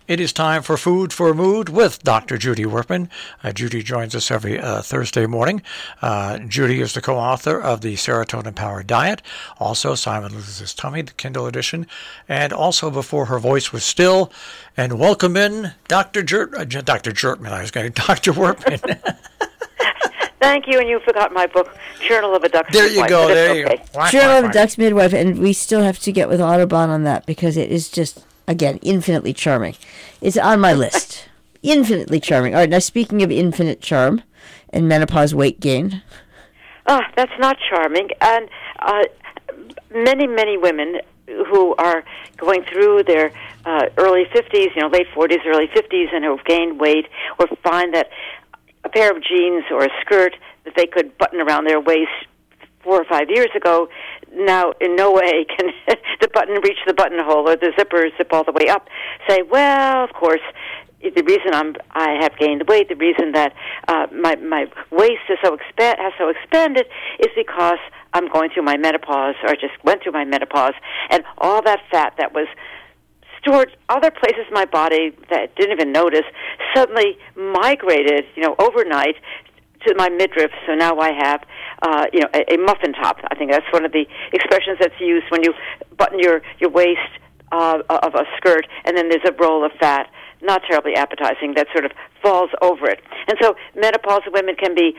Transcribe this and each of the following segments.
It is time for Food for Mood with Dr. Judy Workman. Judy joins us every Thursday morning. Judy is the co-author of the Serotonin Powered Diet, also Simon Loses Tummy, the Kindle edition, and also Before Her Voice Was Still. And welcome in Dr. Jertman. I was going to Dr. Workman. Thank you, and you forgot my book, Journal of a Duck's There Midwife. you go, there you go. Journal of a Duck's Midwife, and we still have to get with Audubon on that because it is just, again, infinitely charming. It's on my list. Infinitely charming. All right, now speaking of infinite charm and menopause weight gain. That's not charming. And many, many women who are going through their early 50s, late 40s, early 50s, and who've gained weight or find that a pair of jeans or a skirt that they could button around their waist 4 or 5 years ago, now in no way can the button reach the buttonhole or the zipper zip all the way up. Say, well, of course, the reason I have gained weight, the reason that my waist is has so expanded is because I'm going through my menopause, or just went through my menopause, and all that fat that was stored other places in my body that I didn't even notice suddenly migrated, overnight to my midriff. So now I have, a muffin top. I think that's one of the expressions that's used when you button your waist of a skirt, and then there's a roll of fat, not terribly appetizing, that sort of falls over it. And so menopausal women can be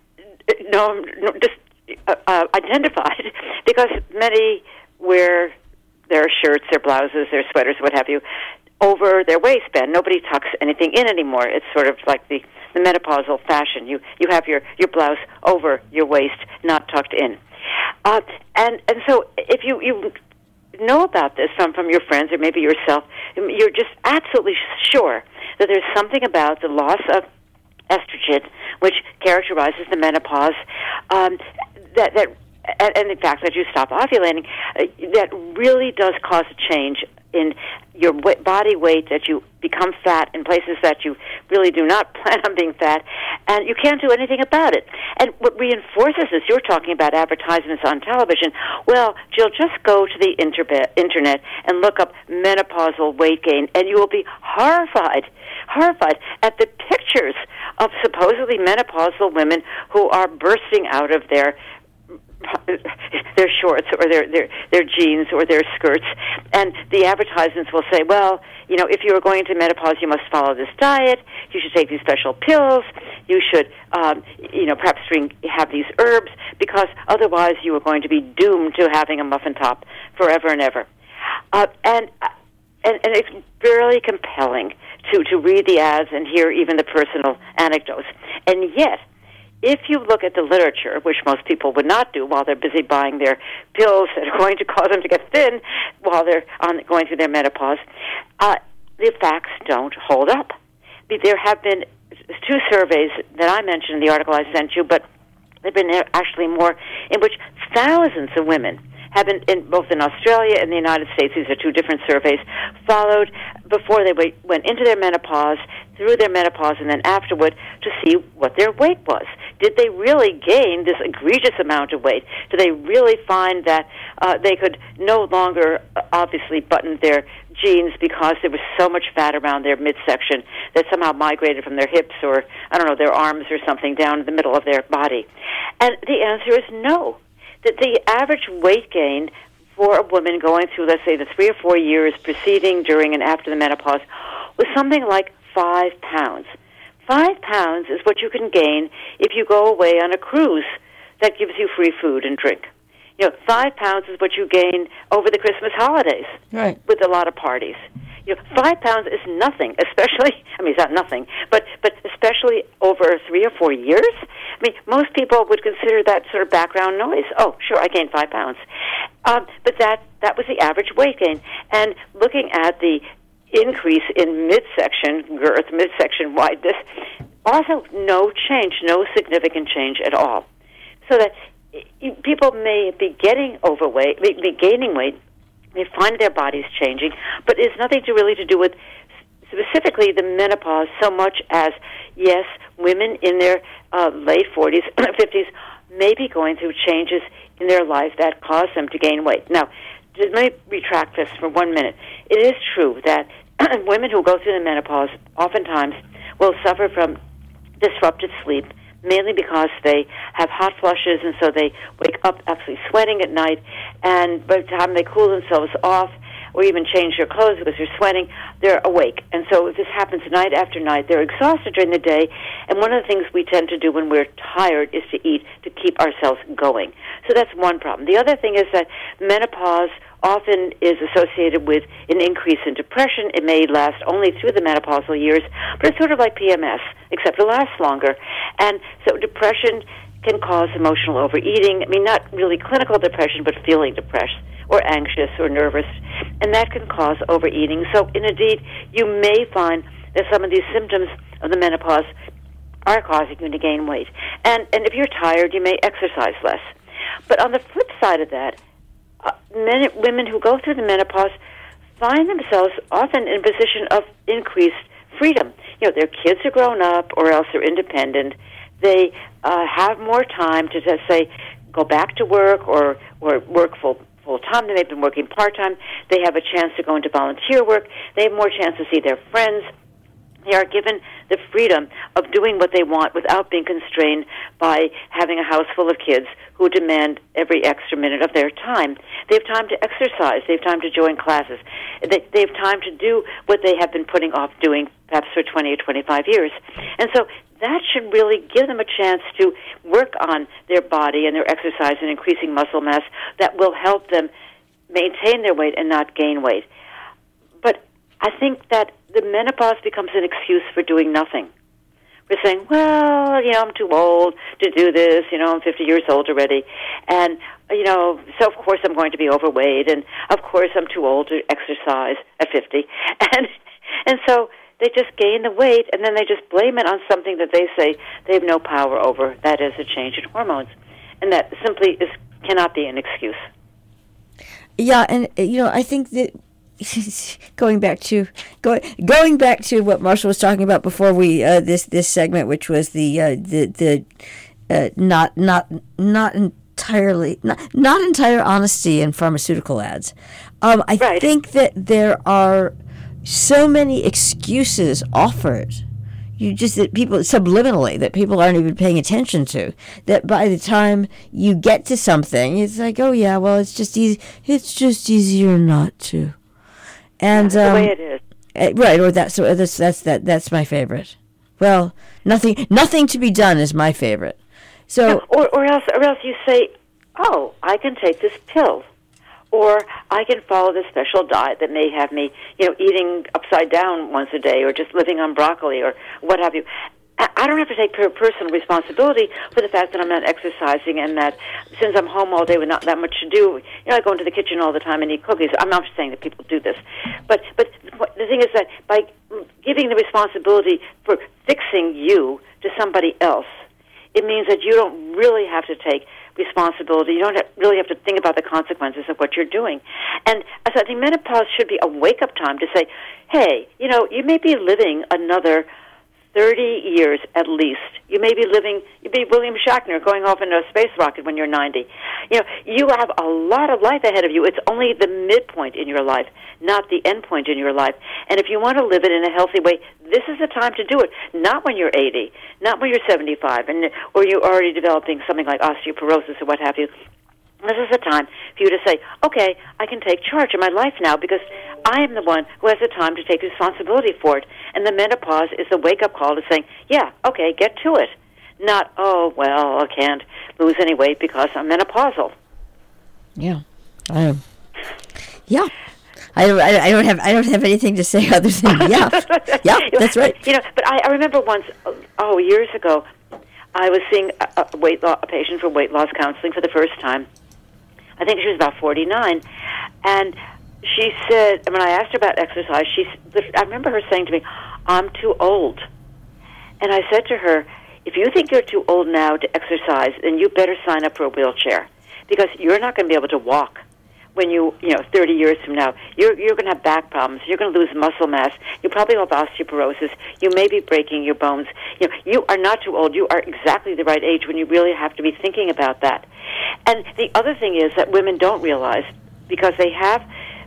identified because many wear their shirts, their blouses, their sweaters, what have you, over their waistband. Nobody tucks anything in anymore. It's sort of like the menopausal fashion. You have your blouse over your waist, not tucked in. And so if you know about this from your friends or maybe yourself, you're just absolutely sure that there's something about the loss of estrogen, which characterizes the menopause, and the fact that you stop ovulating, that really does cause a change in your body weight, that you become fat in places that you really do not plan on being fat, and you can't do anything about it. And what reinforces this, you're talking about advertisements on television. Well, Jill, just go to the internet and look up menopausal weight gain, and you will be horrified at the pictures of supposedly menopausal women who are bursting out of their shorts or their jeans or their skirts, and the advertisements will say, well, if you are going into menopause, you must follow this diet, you should take these special pills, you should perhaps have these herbs, because otherwise you are going to be doomed to having a muffin top forever and ever. And it's really compelling to read the ads and hear even the personal anecdotes. And yet, if you look at the literature, which most people would not do while they're busy buying their pills that are going to cause them to get thin while they're going through their menopause, the facts don't hold up. There have been 2 surveys that I mentioned in the article I sent you, but there have been actually more, in which thousands of women have been, both in Australia and the United States, these are 2 different surveys, followed before they went into their menopause, through their menopause, and then afterward to see what their weight was. Did they really gain this egregious amount of weight? Did they really find that they could no longer, obviously, button their jeans because there was so much fat around their midsection that somehow migrated from their hips or, their arms or something down in the middle of their body? And the answer is no. That the average weight gain for a woman going through, let's say, the 3 or 4 years preceding, during, and after the menopause was something like 5 pounds. 5 pounds is what you can gain if you go away on a cruise that gives you free food and drink. 5 pounds is what you gain over the Christmas holidays, right, with a lot of parties. 5 pounds is nothing, especially, it's not nothing, but especially over 3 or 4 years. Most people would consider that sort of background noise. Oh, sure, I gained 5 pounds. But that was the average weight gain. And looking at the increase in midsection girth, midsection wideness, also no change, no significant change at all. So that people may be getting overweight, be gaining weight, they find their bodies changing, but it's nothing to do with specifically the menopause so much as, yes, women in their late 40s, 50s may be going through changes in their life that cause them to gain weight. Now, let me retract this for 1 minute. It is true that women who go through the menopause oftentimes will suffer from disrupted sleep, mainly because they have hot flushes, and so they wake up actually sweating at night, and by the time they cool themselves off or even change their clothes because they're sweating, they're awake. And so if this happens night after night, they're exhausted during the day, and one of the things we tend to do when we're tired is to eat to keep ourselves going. So that's one problem. The other thing is that menopause often is associated with an increase in depression. It may last only through the menopausal years, but it's sort of like PMS, except it lasts longer. And so depression can cause emotional overeating. I mean, not really clinical depression, but feeling depressed or anxious or nervous, and that can cause overeating. So, indeed, you may find that some of these symptoms of the menopause are causing you to gain weight. And if you're tired, you may exercise less. But on the flip side of that, women who go through the menopause find themselves often in a position of increased freedom. You know, their kids are grown up or else they're independent. They have more time to just say, go back to work or work full-time. They may have been working part-time. They have a chance to go into volunteer work. They have more chance to see their friends. They are given the freedom of doing what they want without being constrained by having a house full of kids who demand every extra minute of their time. They have time to exercise. They have time to join classes. They have time to do what they have been putting off doing perhaps for 20 or 25 years. And so that should really give them a chance to work on their body and their exercise and increasing muscle mass that will help them maintain their weight and not gain weight. But I think that the menopause becomes an excuse for doing nothing. We're saying, well, you know, I'm too old to do this. You know, I'm 50 years old already. And, you know, so of course I'm going to be overweight. And of course I'm too old to exercise at 50. And so they just gain the weight, and then they just blame it on something that they say they have no power over. That is a change in hormones. And that simply cannot be an excuse. Yeah, and, you know, I think that going back to what Marshall was talking about before we this segment, which was the not entire honesty in pharmaceutical ads. I Right. think that there are so many excuses offered. That people subliminally that people aren't even paying attention to. That by the time you get to something, it's like, oh yeah, well it's just easy. It's just easier not to. And the way it is, right? Or that's my favorite. Well, nothing to be done is my favorite. So, or else you say, oh, I can take this pill, or I can follow this special diet that may have me, you know, eating upside down once a day, or just living on broccoli, or what have you. I don't have to take personal responsibility for the fact that I'm not exercising, and that since I'm home all day with not that much to do, you know, I go into the kitchen all the time and eat cookies. I'm not saying that people do this, but the thing is that by giving the responsibility for fixing you to somebody else, it means that you don't really have to take responsibility. You don't really have to think about the consequences of what you're doing. And so I think menopause should be a wake-up time to say, hey, you know, you may be living another 30 years at least. You'd be William Shatner going off into a space rocket when you're 90. You know, you have a lot of life ahead of you. It's only the midpoint in your life, not the end point in your life. And if you want to live it in a healthy way, this is the time to do it. Not when you're 80, not when you're 75, or you're already developing something like osteoporosis or what have you. This is the time for you to say, okay, I can take charge of my life now because I am the one who has the time to take responsibility for it. And the menopause is the wake-up call to saying, yeah, okay, get to it. Not, oh, well, I can't lose any weight because I'm menopausal. Yeah, I don't have anything to say other than yeah, that's right. You know, but I remember once, years ago, I was seeing a patient for weight loss counseling for the first time. I think she was about 49, and she said, when I asked her about exercise, I remember her saying to me, I'm too old. And I said to her, if you think you're too old now to exercise, then you better sign up for a wheelchair, because you're not going to be able to walk when you 30 years from now. You're going to have back problems. You're going to lose muscle mass. You probably have osteoporosis. You may be breaking your bones. You know, you are not too old. You are exactly the right age when you really have to be thinking about that. And the other thing is that women don't realize, because they have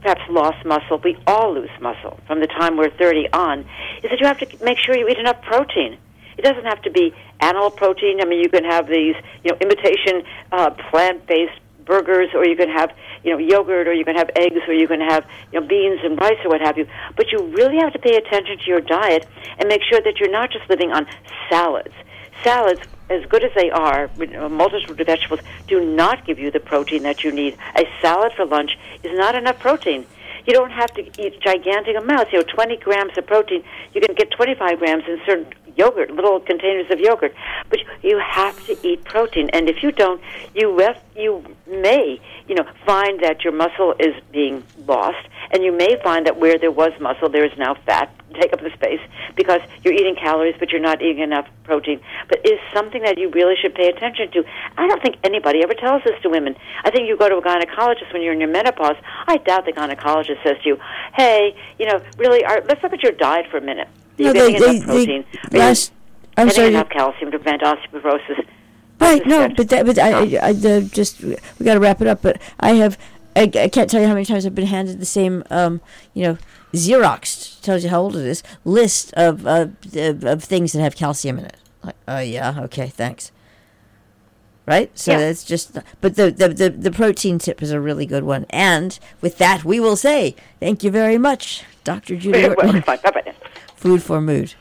perhaps lost muscle, we all lose muscle from the time we're 30 on, is that you have to make sure you eat enough protein. It doesn't have to be animal protein. I mean, you can have these, imitation plant-based burgers, or you can have, yogurt, or you can have eggs, or you can have, beans and rice or what have you. But you really have to pay attention to your diet and make sure that you're not just living on salads. Salads, as good as they are, a multitude of vegetables, do not give you the protein that you need. A salad for lunch is not enough protein. You don't have to eat gigantic amounts. 20 grams of protein, you can get 25 grams in certain yogurt, little containers of yogurt. But you have to eat protein. And if you don't, you may, find that your muscle is being lost. And you may find that where there was muscle, there is now fat take up the space because you're eating calories, but you're not eating enough protein. But it's something that you really should pay attention to. I don't think anybody ever tells this to women. I think you go to a gynecologist when you're in your menopause. I doubt the gynecologist says to you, hey, really, let's look at your diet for a minute. Are you getting enough protein? Are you getting enough calcium to prevent osteoporosis? Right, no, but we got to wrap it up. But I can't tell you how many times I've been handed the same, Xerox, tells you how old it is, list of things that have calcium in it. Like, yeah, okay, thanks. Right? So that's just, but the protein tip is a really good one. And with that, we will say thank you very much, Dr. Judy Ortman. Bye-bye. Food for Mood.